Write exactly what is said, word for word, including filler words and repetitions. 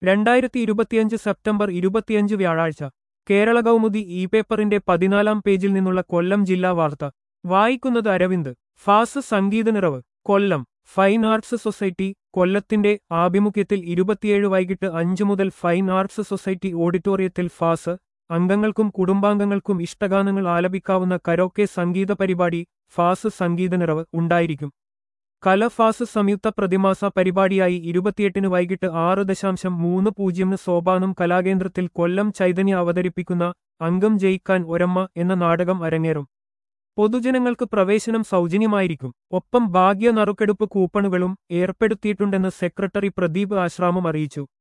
രണ്ടായിരത്തി ഇരുപത്തിയഞ്ച് സെപ്റ്റംബർ ഇരുപത്തിയഞ്ച് വ്യാഴാഴ്ച കേരള കൗമുദി ഇ പേപ്പറിന്റെ പതിനാലാം പേജിൽ നിന്നുള്ള കൊല്ലം ജില്ലാ വാർത്ത വായിക്കുന്നത് അരവിന്ദ്. ഫാസ് സംഗീത നിറവ്. കൊല്ലം ഫൈൻ ആർട്സ് സൊസൈറ്റി കൊല്ലത്തിന്റെ ആഭിമുഖ്യത്തിൽ ഇരുപത്തിയേഴ് വൈകിട്ട് അഞ്ചു മുതൽ ഫൈൻ ആർട്സ് സൊസൈറ്റി ഓഡിറ്റോറിയത്തിൽ ഫാസ് അംഗങ്ങൾക്കും കുടുംബാംഗങ്ങൾക്കും ഇഷ്ടഗാനങ്ങൾ ആലപിക്കാവുന്ന കരോക്കെ സംഗീത പരിപാടി ഫാസ് സംഗീത നിറവ് ഉണ്ടായിരിക്കും. കല ഫാസ് സംയുക്ത പ്രതിമാസ പരിപാടിയായി ഇരുപത്തിയെട്ടിന് വൈകിട്ട് ആറ് ദശാംശം മൂന്ന് പൂജ്യമിന് സോപാനം കലാകേന്ദ്രത്തിൽ കൊല്ലം ചൈതന്യ അവതരിപ്പിക്കുന്ന അംഗം ജയിക്കാൻ ഒരമ്മ എന്ന നാടകം അരങ്ങേറും. പൊതുജനങ്ങൾക്ക് പ്രവേശനം സൗജന്യമായിരിക്കും. ഒപ്പം ഭാഗ്യ നറുക്കെടുപ്പ് കൂപ്പണുകളും ഏർപ്പെടുത്തിയിട്ടുണ്ടെന്ന് സെക്രട്ടറി പ്രദീപ് ആശ്രാമം അറിയിച്ചു.